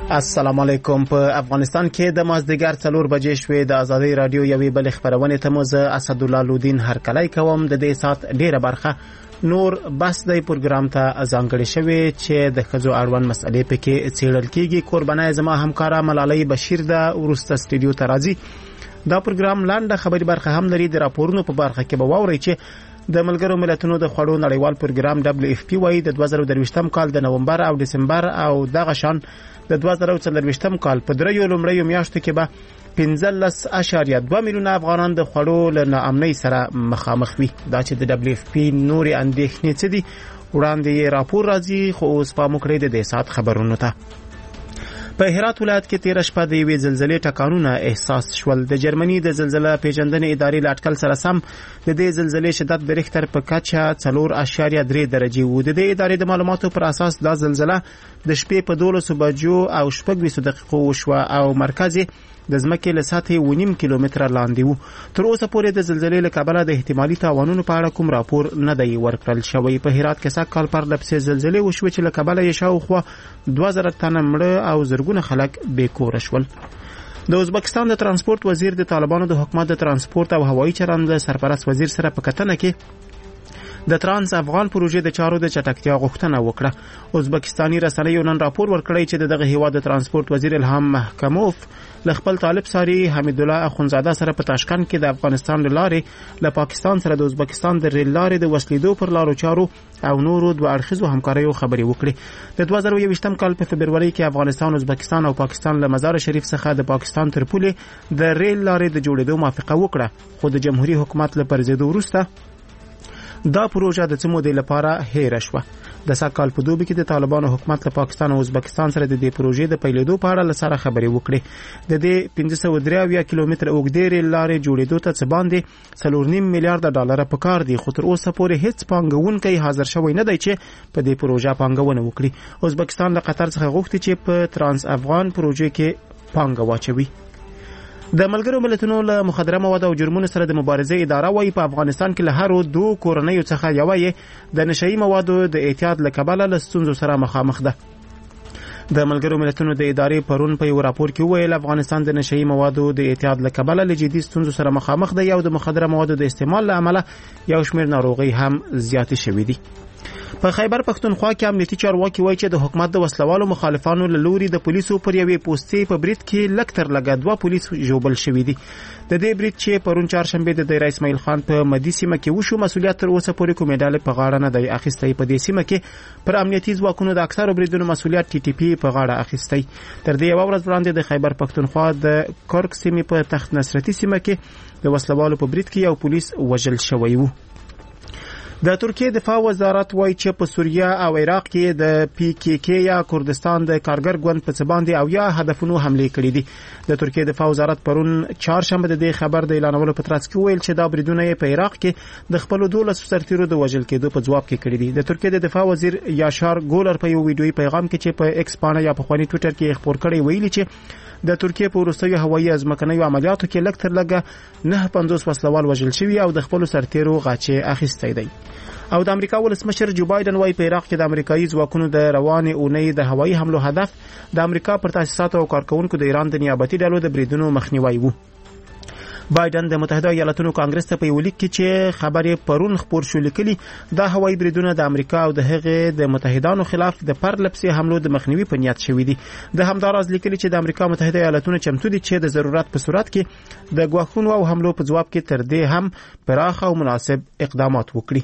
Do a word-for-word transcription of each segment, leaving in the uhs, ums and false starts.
السلام علیکم. په افغانستان کې د مازدیګر څلور بجې شوې. د ازادي رادیو یوې بلې خبرونې ته مو زه اسدالله لودین هرکلی کوم. د دې سات ډیره برخه نور بس د پروګرام ته ځانګړې شوې چې د ښځو اړوند مسلې پکې څیړل کیږي. قربانای زما همکاره ملالۍ بشیر د ورسته سټوډیو ته راځي. دا پروګرام لاندې خبري برخه هم لري. د راپورونو په برخه کې به واورئ چې د ملګرو ملتونو د خوړو نړیوال پروګرام دبليو اف پی وايي د دوه زره درویشتم کال د نومبر او دسمبر او دغه شان د دوه زره څلرویشتم کال په دریو لومړیو میاشتو کې به پنځلس اعشاریه دوه میلیونه افغانان د خوړو له ناامنۍ سره مخامخ وي. دا چې د دبليو اف پی نورې اندېښنې څه دي وړاندې یې راپور راځي. خو اوس پام وکړئ د دې سات خبرونو ته. په هرات ولایت کې تیر شپه د یوې زلزلې ټکانونه احساس شول. د جرمني د زلزلې پیژندنې ادارې لاټکل سره سم د دې زلزلې شدت د ریختر په کچه څلور اعشاریه درې درجې و. د دې ادارې د معلوماتو پر اساس دا زلزلہ د شپې په دولسو بجو او شپږ ویشت دقیقو وشوه او مرکز د ځمکې له سطحې اوه نیم کیلومتره لاندې و. تر اوسه پورې د زلزلې له کبله د احتمالي تاوانونو په اړه کوم راپور نه دی ورکړل شوی. په هرات کې سږ کال پرله پسې زلزلې وشوې چې له کبله یې شاوخوا دوه زره تنه مړه او زرګونه خلک بې کوره شول. د ازبکستان د ترانسپورت وزیر د طالبانو د حکومت د ترانسپورت او هوایي چلند سرپرست وزیر سره په کتنه کې د ترانس افغان پروژې د چارو د چټکتیا غوښتنه وکړه. ازبکستاني رسنیو نن راپور ورکړی چې دغه هیواد د ترانسپورت وزیر الهام محکموف له خپل طالب ساری حمید الله اخونزاده سره په تاشکند کې د افغانستان لارې له پاکستان سره د ازبکستان د ریل لارې د وسلیدو پر لارو چارو او نورو دوه اړخیزو همکاریو خبرې وکړي. د دوه زره یوویشتم کال په فبروري کې افغانستان، ازبکستان او پاکستان له مزار شریف څخه د پاکستان تر پولې د ریل لارې د جوړېدو موافقه وکړه. خو د جمهوریت حکومت له پرځېدو وروسته دا پروژه د څه مودې لپاره هېره شوه. د سږ کال په دوبي کې د طالبانو حکومت له پاکستان او ازبکستان سره د دې پروژې د پیلېدو په اړه له سره خبرې وکړې. د دې پنځه سوه درې اویا کیلومتره اوږدې ریل لارې جوړېدو ته څه باندې څلور نیم میلیارډه ډالره پکار دي. خو تر اوسه پورې هیڅ پانګونکی حاضر شوی نه دی چې په دې پروژه پانګونه وکړي. ازبکستان له قطر څخه غوښتي چې په ترانس افغان پروژې کې پانګه واچوي. د ملګرو ملتونو له مخدره مواد او جرمونو سره د مبارزې اداره وايي په افغانستان کې له هرو دوه کورنیو څخه یوه یې د نشئی موادو د اعتیاد له کبله له ستونزو سره مخامخ ده. د ملګرو ملتونو د ادارې پرون په یو راپور کې وویل افغانستان د نشئی موادو د اعتیاد له کبله له جدي ستونزو سره مخامخ دی او د مخدره موادو د استعمال له امله یو شمېر ناروغۍ هم زیاتې شوې دي. په خیبر پښتونخوا کې امنیتي چارواکي وایي چې د حکومت د وسلوالو مخالفانو له لوري د پولیسو پر یوې پوستې په برید کې لږ تر لږه دوه پولیس ژوبل شوي دي. د دې برید چې پرون چهارشنبې د دایره اسماعیل خان په مدي سیمه کې وشو مسؤلیت تر اوسه پورې کومې ډلې په غاړه نه دی اخیستی. په دې سیمه کې پر امنیتي ځواکونو د اکثرو بریدونو مسؤلیت ټي ټي پی په غاړه اخیستی. تر دې یوه ورځ وړاندې د خیبر پښتونخوا د کرک سیمې په تخت نصرتي سیمه کې د وسلوالو په برید کې یو پولیس وژل شوی و. د ترکیه دفاع وزارت وایي چې په سوریه او عراق کې د پی کې کې یا کردستان د کارګر ګوند په څه باندې او یا هدفونو حمله کړې دي. د ترکیه دفاع وزارت پرون چهارشنبه د دې خبر د اعلانولو په ترڅ کې ویل چې دا بریدونه په عراق کې د خپل دولس سرتیرو د وژل کېدو په جواب کې کړی دي. د ترکیه د دفاع وزیر یاشار ګولر په یو ویډیويي پیغام کې چې په ایکس باندې یا په خواني ټوئیټر کې خبر کړی ویلي چې د ترکیه په وروستیو هوایي ځمکنیو عملیاتو کې لږ تر لږه نه پنځوس وسلوال وژل شوي او د خپل سرتیرو غاچې اخیستی دی. او د امریکا ولسمشر جو بایدن وايي په عراق کې د امریکایي ځواکونو د روانې اونۍ د هوایي حملو هدف د امریکا پر تاسیساتو او کارکونکو د ایران د نیابتي ډلو د بریدونو مخنیوي وو. بایدن د متحده ایالاتونو کانګرس ته په یو لیک کې چې خبرې پرون خپور شو لیکلي دا هوایي بریدونه د امریکا او د هغې د متحدانو خلاف د پرلپسې حملو د مخنیوي په نیت شوي دي. د همداراز لیکلي چې د امریکا متحده ایالاتونو چمتو دي چې د ضرورت په صورت کې د ګواښونو او حملو په جواب کې تر دې هم پراخ او مناسب اقدامات وکړي.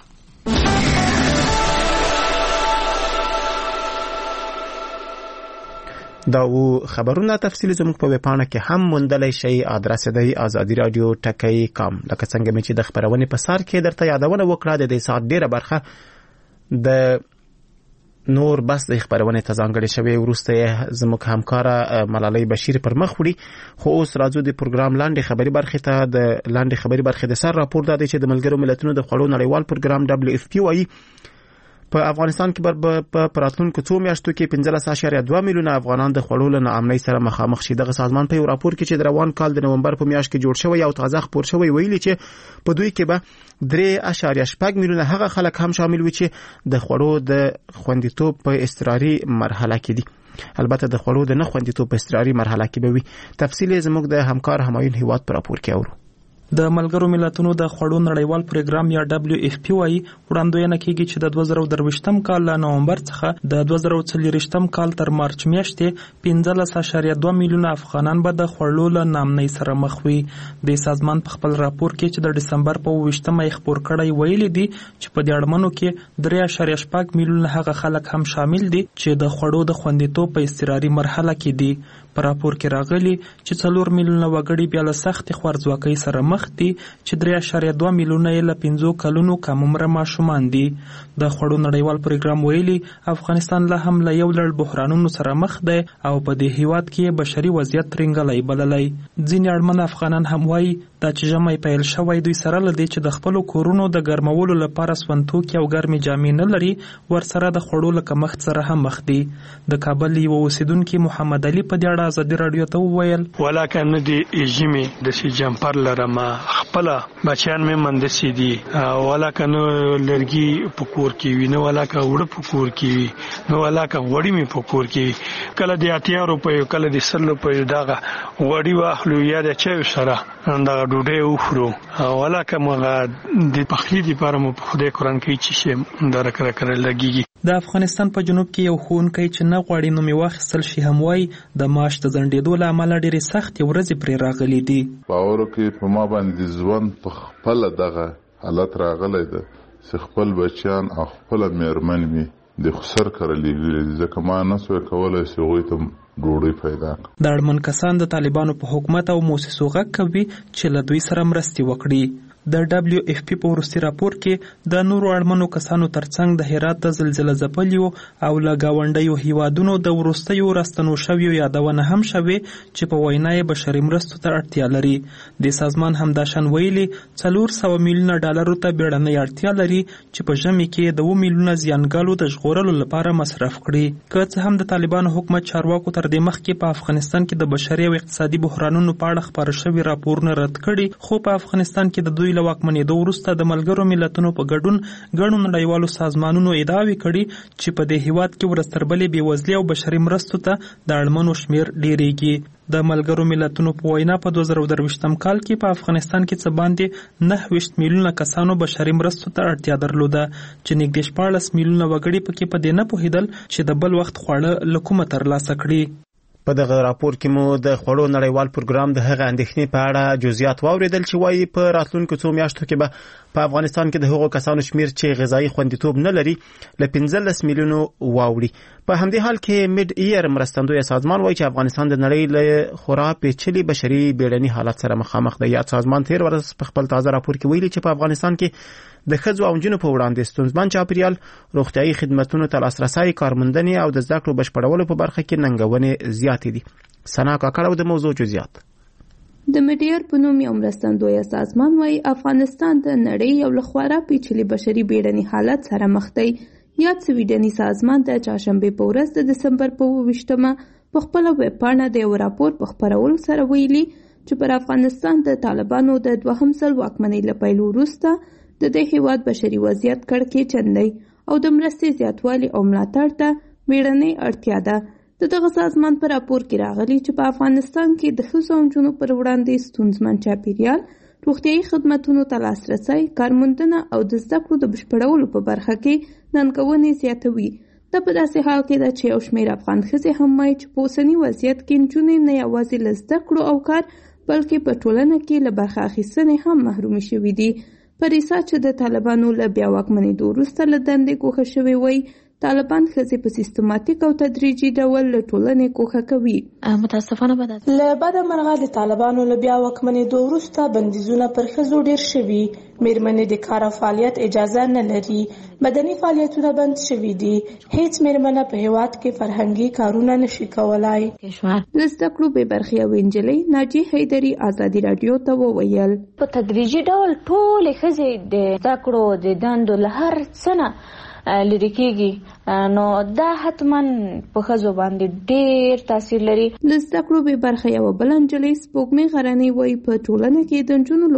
دا و خبرونه تفصیل زموږ په ویبپاڼه کې هم موندلی شئ. ادرس دی ازادي رادیو ټکی کام. لکه څنګه مې چې د خبرونې په سر کې درته یادونه وکړه د دې ساعت ډیره برخه د نور بس د خبرونې ته ځانګړې شوې. وروسته یې زموږ همکاره ملالۍ بشیر پر مخ وړي. خو اوس راځو د پروګرام لاندې خبري برخې ته. د لاندې خبري برخې د سر راپور دا دی چې د ملګرو ملتونو د خوړو نړیوال پروګرام دبليو اف پی وايي په افغانستان کې په پراتلونکو څو میاشتو کې پنځلس اعشاریه دوه میلیونه افغانان د خوړو له ناامنۍ سره مخامخ شي. دغه سازمان په یو راپور کې چې د روان کال د نومبر په میاشت کې جوړ شوی او تازه خپور شوی ویلي چې په دوی کې به درې اعشاریه شپږ میلیونه هغه خلک هم شامل وي چې د خوړو د خوندیتوب په اضطراري مرحله کې دي. البته د خوړو د نه خوندیتوب په اضطراري مرحله کې به وي. تفصیل زموږ د همکار همایون هیواد پر راپور کې اورو. د ملګرو ملتونو د خوړو نړیوال پروګرام یا دبلیو اف پی وايي وړاندوینه کیږي چې د دوه زره درویشتم کال له نومبر څخه د دوه زره څلورویشتم کال تر مارچ میاشتې پنځلس اعشاریه دوه میلیونه افغانان به د خوړو له نامنۍ سره مخ وي. د سازمان په خپل راپور کې چې د ډسمبر په اوویشتمه یې خپور کړی ویلي دي چې په دې اړمنو کې درې اعشاریه شپږ میلیونه هغه خلک هم شامل دي چې د خوړو د خوندیتوب په اضطراري مرحله کې دي. په راپور کې راغلي چې څلور میلیونه وګړي بیا له سختې خوارځواکۍ سره مخ دي چې درې اعشاریه دوه میلیونه یې له پنځو کلونو کم عمره ماشومان دي. د خوړو نړیوال پروګرام ویلي افغانستان لا هم له یو لړ بحرانونو سره مخ دی او په دې هیواد کې بشري وضعیت ترنګلی بللی. ځینې اړمن افغانان هم وایي دا چې ژمی پیل شوی دوی سره له دې چې د خپلو کورونو د ګرمولو لپاره سونتوکي او ګرمې جامې نه لري ورسره د خوړو له کمښت سره هم مخ دي. د کابل یو اوسیدونکي محمد علي په دې اړه ازادي راډیو ته وویل ولاکه نه دی ژمی د سی جمپر لرم خپل بچیان مې مندسي دي ولاکه نو لرګي په کور کې وي نه ولاکه وړ په کور کې وي نو ولاکه وړي مې په کور کې وي کله د اتیا روپیو کله د سل روپیو دغه وړي واخلو یا د چا سره دا ډوډۍ وخورو ولاکه مغه د پخلی لپاره مو په خدای قرآن کې چې شي دا راکره کړل لګيږي. د افغانستان په جنوب کې یو ښوونکی چې نه غواړي نوم یې واخیستل شي هم وایي د معاش د ځنډېدو له امله ډېرې سختې ورځې پرې راغلي دي. باور وکړئ په ما باندې ژوند په خپله دغه حالت راغلی ده چې خپل بچیان او خپله مېرمن مې د خسر کره لېږلي دي ځکه ما نه سوی کولی چې هغوی ته ډوډۍ پیدا کړم. د اړمن کسان د طالبانو په حکومت او موسسو غږ کوي چې له دوی سره مرستې وکړي. د دبلیو اف پی په وروستي راپور کې د نورو اړمنو کسانو ترڅنګ د هرات د زلزله ځپلیو او له ګاونډیو هیوادونو د وروستیو راستنو شویو یادونه هم شوې چې په وینا یې بشري مرستو ته اړتیا لري. د سازمان همداشان ویلي څلور سوه میلیونه ډالرو ته بیړنۍ اړتیا لري چې په ژمي کې د اووه میلیونه زیانګالو د ژغورلو لپاره مصرف کړي. که څه هم د طالبانو حکومت چارواکو تر دې مخکې په افغانستان کې د بشري او اقتصادي بحرانونو په اړه خپاره شوي راپورونه رد کړي خو په افغانستان کې د دوی له واکمنېدو وروسته د ملګرو ملتونو په ګډون ګڼو نړیوالو سازمانونو ادعاوې کړي چې په دې هیواد کې ورځ تر بلې بېوزلي او بشري مرستو ته د اړمنو شمېر ډېرېږي. د ملګرو ملتونو په وینا په دوه زره درویشتم کال کې په افغانستان کې څه باندې نهه ویشت میلیونه کسانو بشري مرستو ته اړتیا درلوده چې نږدې شپاړس میلیونه وګړي پکې په دې نه پوهېدل چې د بل وخت خواړه له کومه ترلاسه کړي. په دغه راپور کې مو د خوړو نړیوال پروګرام د هغه اندېښنې په اړه جزئیات واوریدل چې وایي په راتلونکو څو میاشتو کې به په افغانستان کې د هغو کسانو شمیر چې غذایی خوندیتوب نه لري له پنځلس میلیونو واوړي. په همدې حال کې میډ ایر مرستندوی سازمان وایي چې افغانستان د نړۍ له خورا پیچلي بشري بیړني حالت سره مخامخ دی. یاد سازمان تیر ورځ په خپل تازه راپور کې ویلي چې په افغانستان کې د ښځو او نجونو په وړاندې ستونزمن چاپیریال، روغتیايي خدمتونو ته لاسرسی، کارموندنې او د زده کړو بشپړولو په برخه کې ننګونې زیاتې دي. سنا کاکړ د موضوع جزئیات. د میډیر په نوم یو مرستندوی سازمان وایي افغانستان د نړۍ یو له خورا پیچلي بشري بیړني حالت سره مخ دی. یاد سویډني سازمان د چهارشنبې په ورځ د دسمبر په اوویشتمه په خپله ویب پاڼه د یو راپور په خپرولو سره ویلي چې پر افغانستان د طالبانو د دوهم ځل واکمنۍ له پیل وروسته د دې هیواد بشري وضعیت کړکېچن دی او د مرستې زیاتوالي او ملاتړ ته بیړنۍ اړتیا ده. د دغه سازمان په راپور کې راغلي چې په افغانستان کې د ښځو او نجونو پر وړاندې ستونزمن چاپیریال، روغتیايي خدمتونو ته لاسرسی، کارموندنه او د زده کړو د بشپړولو په برخه کې ننګونې زیاتوي. دا په داسې حال کې ده چې یو شمېر افغان ښځې هم وایي چې په اوسني وضعیت کې نجونې نه یوازې له زده کړو او کار بلکې په ټولنه کې له برخه اخیستنې هم محرومې شوي دي. پریسا چې د طالبانو له بیا واکمنېدو وروسته له دندې ګوښه شوې وایي طالبان ښځې په سیستماتیک او تدریجي ډول له ټولنې ګوښه کوي. متاسفانه به له بده مرغه د طالبانو له بیا واکمنېدو وروسته بندیزونه پر ښځو ډېر شوي. مېرمنې د کار او فعالیت اجازه نه لري. بدني فعالیتونه بند شوي دي. هیڅ مېرمنه په هېواد کې فرهنګي کارونه نشي کولای. له زده کړو بې برخې یوې نجلۍ ناجیې حیدري ازادي راډیو ته وویل په تدریجي ډول ټولې ښځې د زده کړو د دندو له هر څه نه لري کېږي، نو دا حتما په ښځو باندې ډېر تاثیر لري. له زده کړو بې برخې یوه بله نجلۍ سپوږمۍ غرنۍ وایي په ټولنه کې د نجونو